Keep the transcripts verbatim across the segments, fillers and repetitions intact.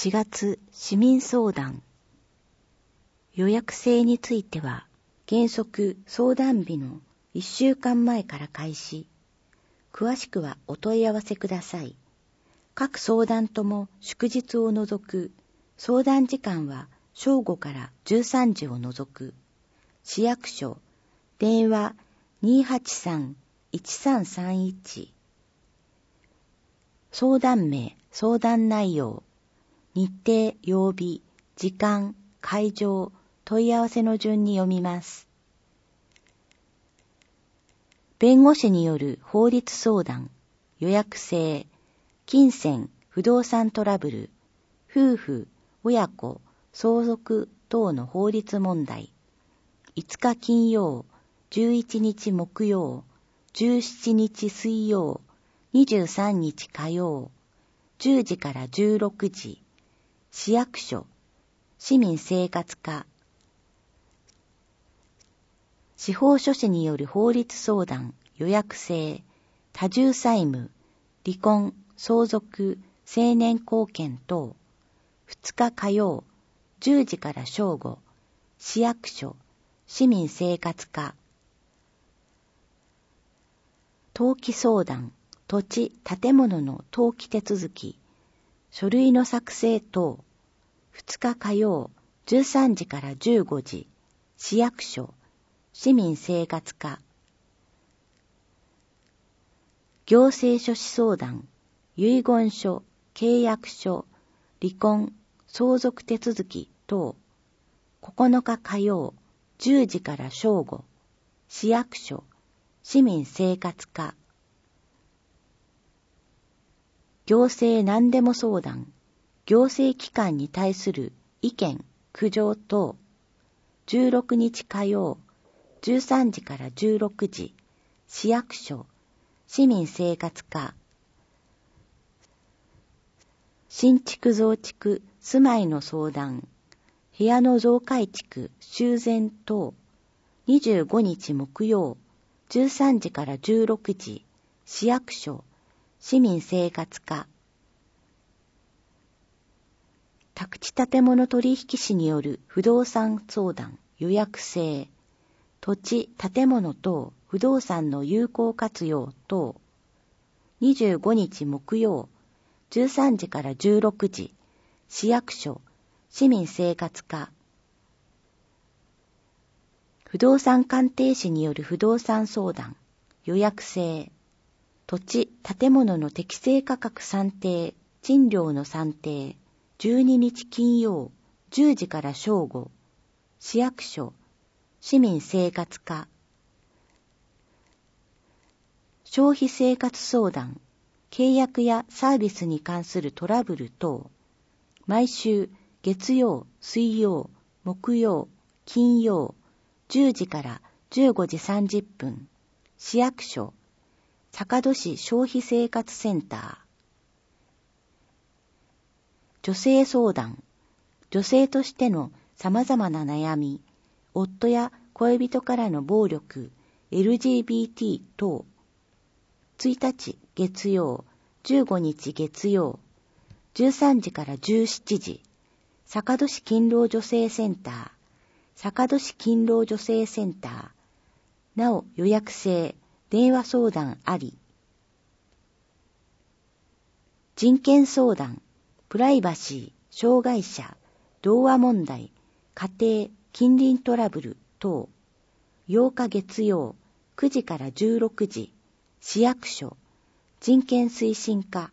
しがつ市民相談。予約制については、原則相談日のいっしゅうかんまえから開始。詳しくはお問い合わせください。各相談とも祝日を除く。相談時間は正午からじゅうさんじを除く。市役所、電話 にーはちさんいちさんさんいち。相談名、相談内容、日程、曜日、時間、会場、問い合わせの順に読みます。弁護士による法律相談、予約制、金銭、不動産トラブル、夫婦、親子、相続等の法律問題、いつか金曜、じゅういちにち木曜、じゅうしちにち水曜、にじゅうさんにち火曜、じゅうじからじゅうろくじ、市役所、市民生活課、司法書士による法律相談、予約制、多重債務、離婚、相続、成年後見等、ふつか火曜、じゅうじから正午、市役所、市民生活課、登記相談、土地、建物の登記手続き、書類の作成等、ふつか火曜、じゅうさんじからじゅうごじ、市役所、市民生活課、行政書士相談、遺言書、契約書、離婚、相続手続き等、ここのか火曜、じゅうじから正午、市役所、市民生活課、行政何でも相談、行政機関に対する意見、苦情等、じゅうろくにち火曜、じゅうさんじからじゅうろくじ、市役所、市民生活課、新築増築、住まいの相談、部屋の増改築、修繕等、にじゅうごにち木曜、じゅうさんじからじゅうろくじ、市役所、市民生活課、宅地建物取引士による不動産相談、予約制、土地、建物等、不動産の有効活用等、にじゅうごにち木曜、じゅうさんじからじゅうろくじ、市役所、市民生活課、不動産鑑定士による不動産相談、予約制、土地、建物の適正価格算定、賃料の算定、じゅうににち金曜、じゅうじから正午、市役所、市民生活課、消費生活相談、契約やサービスに関するトラブル等、毎週月曜、水曜、木曜、金曜、じゅうじからじゅうごじさんじゅっぷん、市役所、坂戸市消費生活センター、女性相談、女性としての様々な悩み、夫や恋人からの暴力、エルジービーティー 等、ついたち月曜、じゅうごにち月曜、じゅうさんじからじゅうしちじ、坂戸市勤労女性センター、坂戸市勤労女性センター、なお予約制、電話相談あり。人権相談、プライバシー、障害者、童話問題、家庭、近隣トラブル等、ようか月曜、くじからじゅうろくじ、市役所、人権推進課、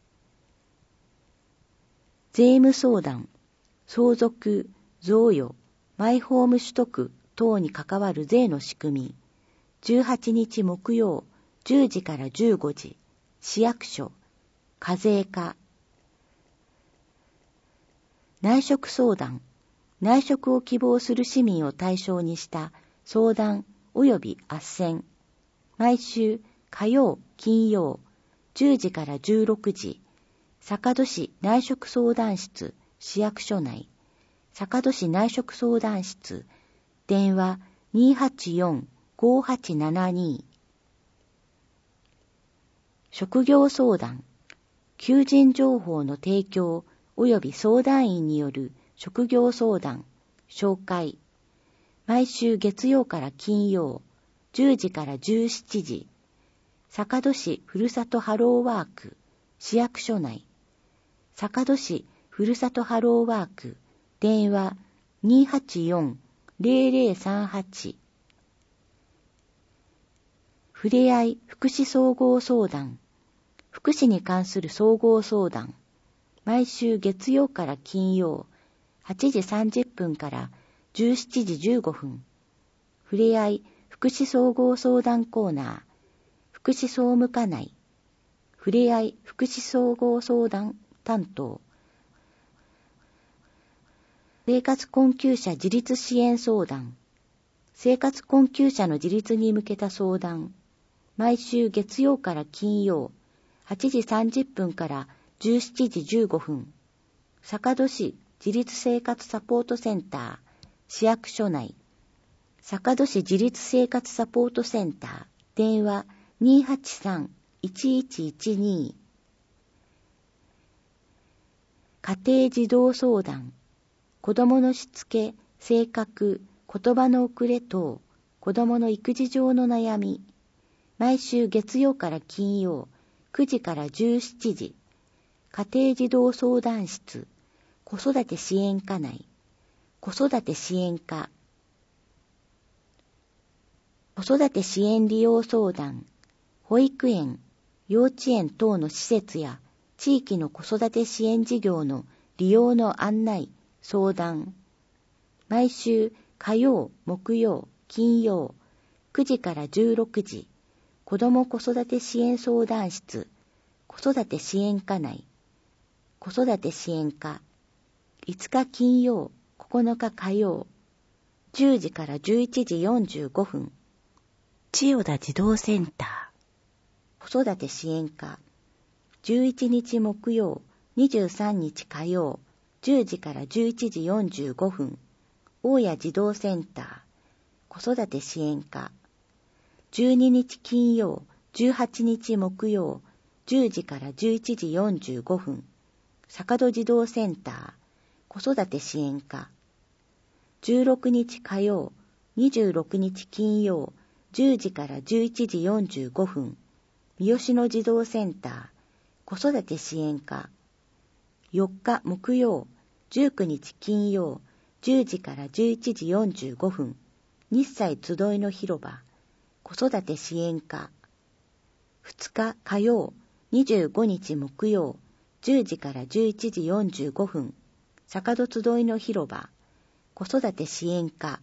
税務相談、相続、贈与、マイホーム取得等に関わる税の仕組み、じゅうはちにち木曜、じゅうじからじゅうごじ、市役所、課税課、内職相談、内職を希望する市民を対象にした相談及び斡旋、毎週火曜、金曜、じゅうじからじゅうろくじ、坂戸市内職相談室、市役所内、坂戸市内職相談室、電話 にーはちよん ごーはちななに。職業相談、求人情報の提供及び相談員による職業相談、紹介。毎週月曜から金曜、じゅうじからじゅうしちじ。坂戸市ふるさとハローワーク、市役所内。坂戸市ふるさとハローワーク、電話 にーはちよん ぜろぜろさんはち。ふれあい福祉総合相談。福祉に関する総合相談。毎週月曜から金曜、はちじさんじゅっぷんからじゅうしちじじゅうごふん。ふれあい福祉総合相談コーナー。福祉総務課内。ふれあい福祉総合相談担当。生活困窮者自立支援相談。生活困窮者の自立に向けた相談。毎週月曜から金曜、はちじさんじゅっぷんからじゅうしちじじゅうごふん。坂戸市自立生活サポートセンター、市役所内。坂戸市自立生活サポートセンター、電話 にーはちさん いちいちいちに。家庭児童相談。子どものしつけ、性格、言葉の遅れ等、子どもの育児上の悩み。毎週月曜から金曜、くじからじゅうしちじ。家庭児童相談室、子育て支援課内。子育て支援課。子育て支援利用相談。保育園、幼稚園等の施設や地域の子育て支援事業の利用の案内、相談。毎週火曜、木曜、金曜、くじからじゅうろくじ。子ども子育て支援相談室、子育て支援課内。子育て支援課。いつか金曜、ここのか火曜、じゅうじからじゅういちじよんじゅうごふん。千代田児童センター。子育て支援課。じゅういちにち木曜、にじゅうさんにち火曜、じゅうじからじゅういちじよんじゅうごふん。大谷児童センター。子育て支援課。じゅうににち金曜、じゅうはちにち木曜、じゅうじからじゅういちじよんじゅうごふん。坂戸児童センター、子育て支援課。じゅうろくにち火曜、にじゅうろくにち金曜、じゅうじからじゅういちじよんじゅうごふん。三好野児童センター、子育て支援課。よっか木曜、じゅうくにち金曜、じゅうじからじゅういちじよんじゅうごふん。日祭集いの広場、子育て支援課。ふつか火曜、にじゅうごにち木曜、じゅうじからじゅういちじよんじゅうごふん。坂戸集いの広場、子育て支援課。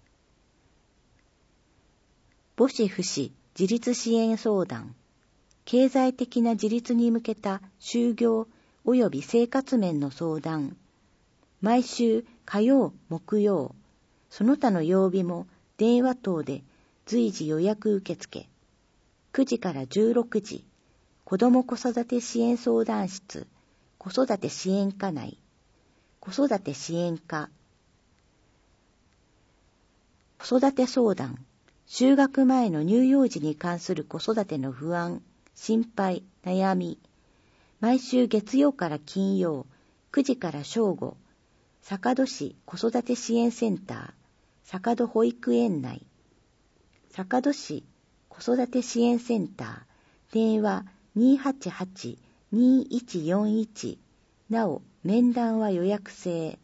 母子不死自立支援相談。経済的な自立に向けた就業及び生活面の相談。毎週火曜、木曜、その他の曜日も電話等で随時予約受付。くじからじゅうろくじ、子ども子育て支援相談室、子育て支援課内。子育て支援課。子育て相談。就学前の乳幼児に関する子育ての不安、心配、悩み。毎週月曜から金曜、くじから正午、坂戸市子育て支援センター、坂戸保育園内。坂戸市子育て支援センター、電話 にーはちはち にーいちよんいち。なお、面談は予約制。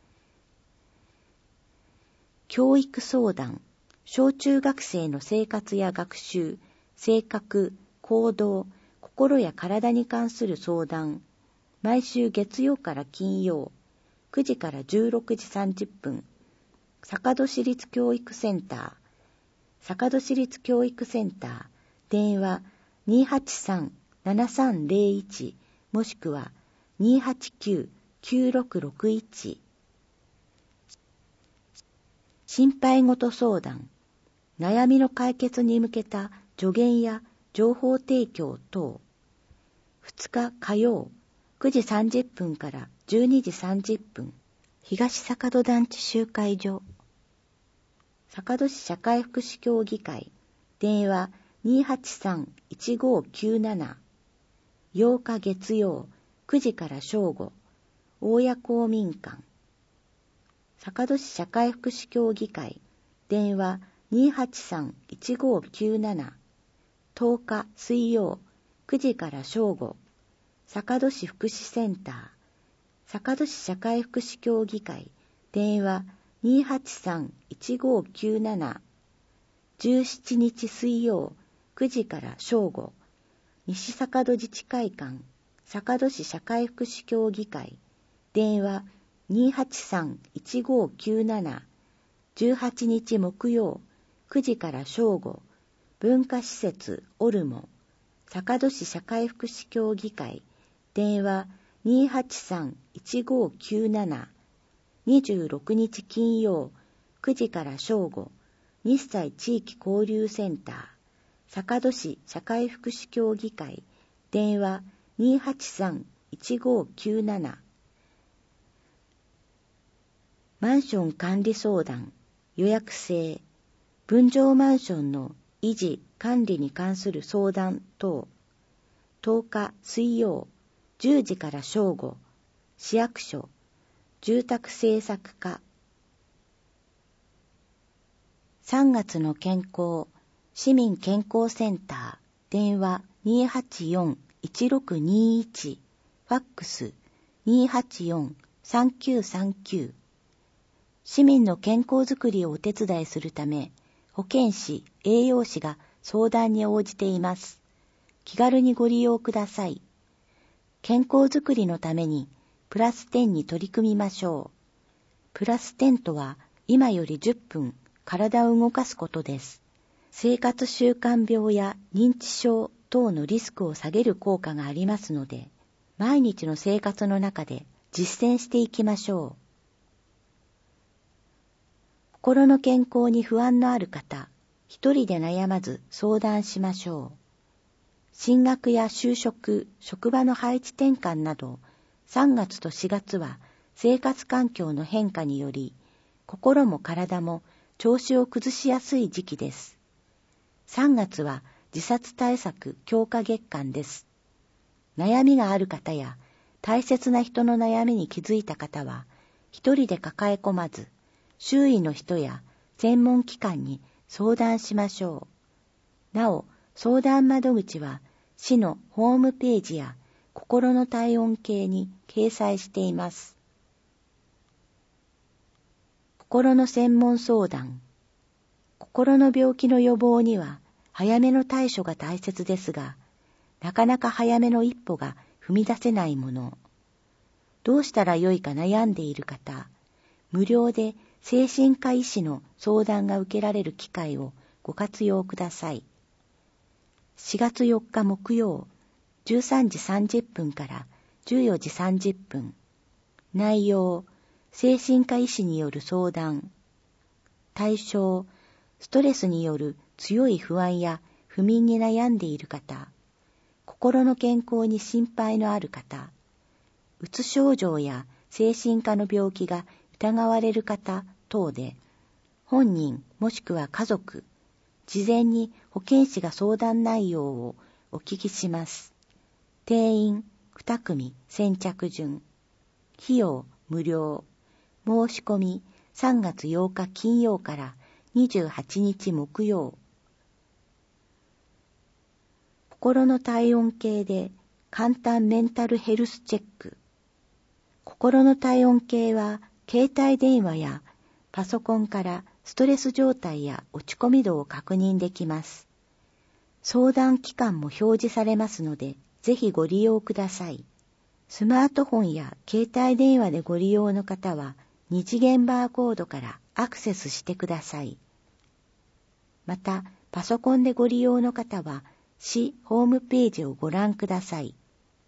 教育相談。小中学生の生活や学習、性格、行動、心や体に関する相談。毎週月曜から金曜、くじからじゅうろくじさんじゅっぷん。坂戸市立教育センター。坂戸市立教育センター。電話 にーはちさん ななさんぜろいち もしくはにーはちきゅう きゅうろくろくいち。心配事相談。悩みの解決に向けた助言や情報提供等。ふつか火曜、くじさんじゅっぷんからじゅうにじさんじゅっぷん。東坂戸団地集会所。坂戸市社会福祉協議会。電話 にーはちさん いちごきゅうなな。ようか月曜、くじから正午。 大谷公民館、坂戸市社会福祉協議会、電話 にーはちさんいちごきゅうなな、とおか水曜くじから正午、坂戸市福祉センター、坂戸市社会福祉協議会、電話 にーはちさんいちごきゅうなな、じゅうしちにち水曜くじから正午、西坂戸自治会館、坂戸市社会福祉協議会、電話 にーはちさんいちごきゅうなな、じゅうはちにち木曜くじから正午、文化施設オルモ、坂戸市社会福祉協議会、電話 にーはちさんいちごきゅうなな、にじゅうろくにち金曜くじから正午、日西地域交流センター、坂戸市社会福祉協議会、電話 にーはちさんいちごきゅうなな、マンション管理相談、予約制、分譲マンションの維持・管理に関する相談等、とおか水曜じゅうじから正午、市役所、住宅政策課。さんがつの健康、市民健康センター、電話 にーはちよんいちろくにいち、ファックス にーはちよんさんきゅうさんきゅう。市民の健康づくりをお手伝いするため、保健師、栄養士が相談に応じています。気軽にご利用ください。健康づくりのためにプラスじゅうに取り組みましょう。プラスじゅうとは今よりじゅっぷん体を動かすことです。生活習慣病や認知症等のリスクを下げる効果がありますので、毎日の生活の中で実践していきましょう。心の健康に不安のある方、一人で悩まず相談しましょう。進学や就職、職場の配置転換など、さんがつとしがつは生活環境の変化により、心も体も調子を崩しやすい時期です。さんがつは自殺対策強化月間です。悩みがある方や、大切な人の悩みに気づいた方は、一人で抱え込まず、周囲の人や専門機関に相談しましょう。なお、相談窓口は市のホームページや心の体温計に掲載しています。心の専門相談。心の病気の予防には早めの対処が大切ですが、なかなか早めの一歩が踏み出せないもの。どうしたらよいか悩んでいる方、無料で精神科医師の相談が受けられる機会をご活用ください。しがつよっか木曜、じゅうさんじさんじゅっぷんからじゅうよじさんじゅっぷん。内容、精神科医師による相談。対象、ストレスによる強い不安や不眠に悩んでいる方、心の健康に心配のある方、うつ症状や精神科の病気が疑われる方等で、本人もしくは家族、事前に保健師が相談内容をお聞きします。定員にくみ先着順。費用無料。申し込みさんがつようか金曜からにじゅうはちにち木曜。心の体温計で簡単メンタルヘルスチェック。心の体温計は携帯電話やパソコンからストレス状態や落ち込み度を確認できます。相談期間も表示されますので、ぜひご利用ください。スマートフォンや携帯電話でご利用の方は、二次元バーコードからアクセスしてください。また、パソコンでご利用の方は、市ホームページをご覧ください。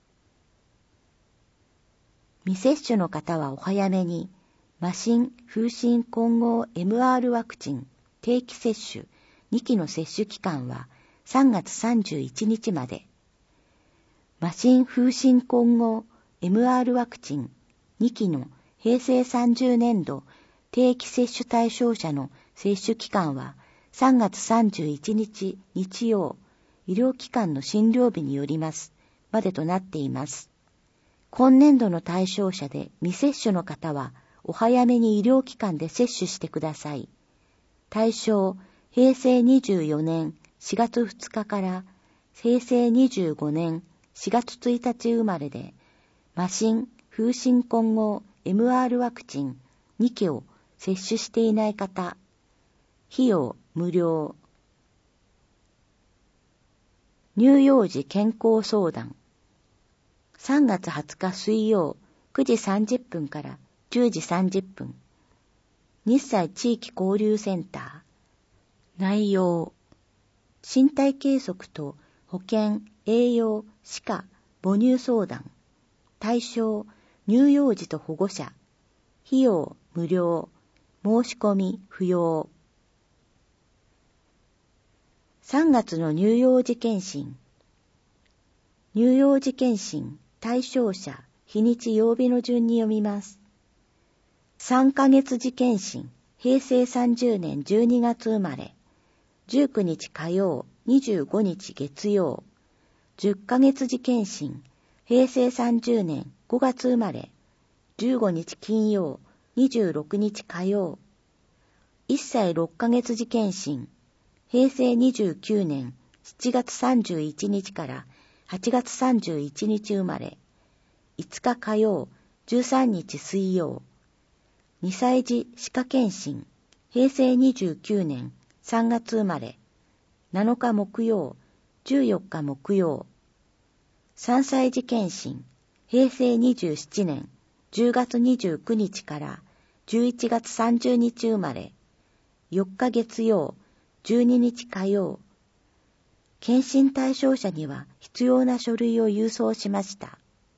未接種の方はお早めに、麻疹・風疹混合 エムアール ワクチン定期接種にきの接種期間はさんがつさんじゅういちにちまで。麻疹・風疹混合 エムアール ワクチンにきのへいせいさんじゅうねんど定期接種対象者の接種期間はさんがつさんじゅういちにち日曜、医療機関の診療日によりますまでとなっています。 今年度の対象者で未接種の方は、お早めに医療機関で接種してください。対象、へいせいにじゅうよねんしがつふつかからへいせいにじゅうごねんしがつついたち生まれで、麻疹、風疹混合 エムアール ワクチンにきを接種していない方。費用無料。乳幼児健康相談。さんがつはつか水曜くじさんじゅっぷんからじゅうじさんじゅっぷん。日西地域交流センター。内容。身体計測と保健、栄養、歯科、母乳相談。対象、乳幼児と保護者。費用無料。申し込み不要。さんがつの乳幼児健診。乳幼児健診対象者、日にち曜日の順に読みます。さんかげつ児健診、へいせいさんじゅうねんじゅうにがつ生まれ、じゅうくにち火曜、にじゅうごにち月曜。じゅっかげつ児健診、へいせいさんじゅうねんごがつ生まれ、じゅうごにち金曜、にじゅうろくにち火曜。いっさいろっかげつ児健診、へいせいにじゅうきゅうねんしちがつさんじゅういちにちからはちがつさんじゅういちにち生まれ、いつか火曜、じゅうさんにち水曜。にさい児歯科健診、へいせいにじゅうきゅうねんさんがつ生まれ、なのか木曜、じゅうよっか木曜。さんさい児健診、へいせいにじゅうななねんじゅうがつにじゅうくにちからじゅういちがつさんじゅうにち生まれ、よっか月曜、じゅうににち火曜。検診対象者には必要な書類を郵送しました。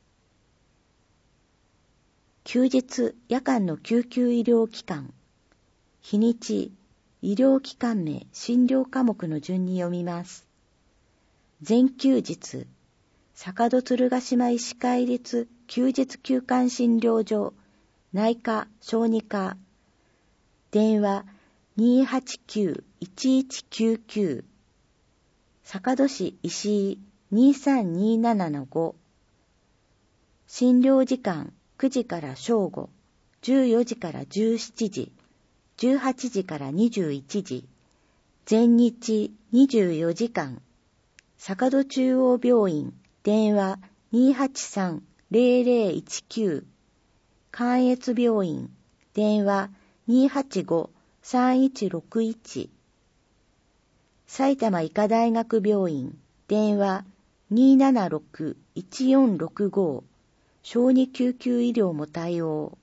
休日夜間の救急医療機関。日にち、医療機関名、診療科目の順に読みます。全休日、坂戸鶴ヶ島医師会立休日休館診療所、内科・小児科。電話 にーはちきゅう いちいちきゅうきゅう。坂戸市石井 にーさんにーななのご。診療時間くじから正午、じゅうよじからじゅうしちじ、じゅうはちじからにじゅういちじ。全日にじゅうよじかん。坂戸中央病院電話 にーはちさん ぜろぜろいちきゅう。関越病院電話 にーはちご さんいちろくいち。埼玉医科大学病院電話 にーななろく いちよんろくご。小児救急医療も対応。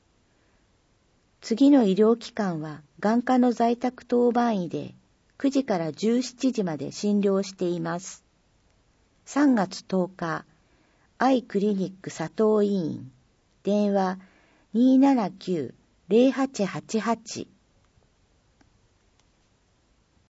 次の医療機関は眼科の在宅当番医でくじからじゅうしちじまで診療しています。さんがつとおか、アイクリニック佐藤医院、電話 にーななきゅう ぜろはちはちはち。